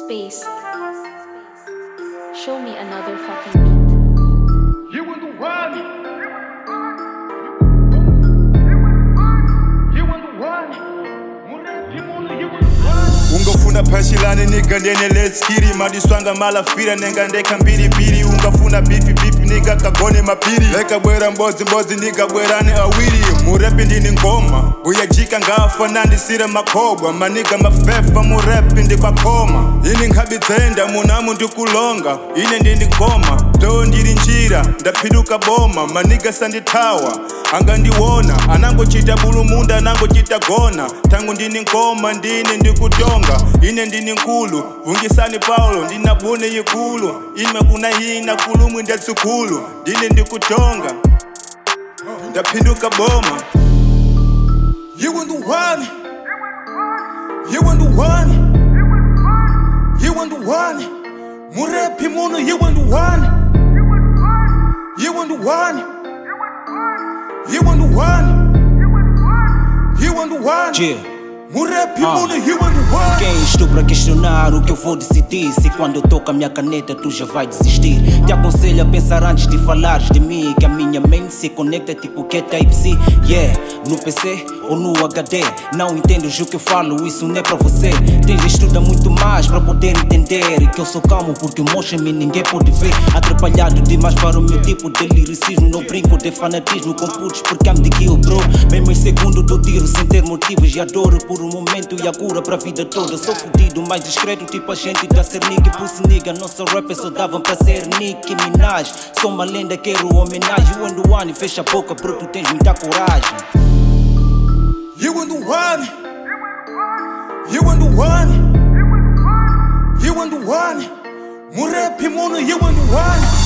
Space. Show me another fucking beat. You want to run? Ungafuna phashilani nigga ndene let's get it madiswanga malafira nenga ndeka mbiribiri ungafuna bifi nigga kagone mapiri leka bwera mbozi nigga bwerane awiri murepi ndini ngoma buyajika ngafa nandisire makobwa maniga mafefa murepi ndikwakoma ini nkhabitsenda munamu ndikulonga ine ndini ngoma do ndiri njira ndaphinduka boma maniga sandithawa angandiwona anangochita bulumunda anangochita gona tangu ndini ngoma ndine ndikutonga ine ndini nkulu vungisani paulo ndinabune yikulu ime kuna hina kulumwi ndetsukulu ndine ndikutonga ndaphinduka boma. You want the one? You want the one? You want the one? Murepi muno, you want the one? You want the one? You want the one? You want the one? Yeah. Murepi muno, you want the one? Quem estou para questionar o que eu vou decidir? Se quando eu toco a minha caneta tu já vai desistir. Te aconselho a pensar antes de falares de mim, que a minha mente se conecta tipo que é Type-C. Yeah, no PC ou no HD. Não entendes o que eu falo, isso não é para você. Tens de estudar muito mais para poder entender que eu sou calmo porque o motion em mim ninguém pode ver. Atrapalhado demais para o meu tipo de liricismo. Não brinco de fanatismo com putos porque I'm the kill, bro. Mesmo em segundo do tiro sem ter motivos e adoro por um momento e a cura para a vida toda. Sou fudido, mais discreto, tipo a gente da ser Nick. Pussy nigga, não sou rapper, só davam para ser Nicki Minaj. Sou uma lenda, quero homenagem. You and the one, fecha a boca, bro, tu tens muita coragem. You and the one? You and the one? You and the one? Murepi muno, you and the one?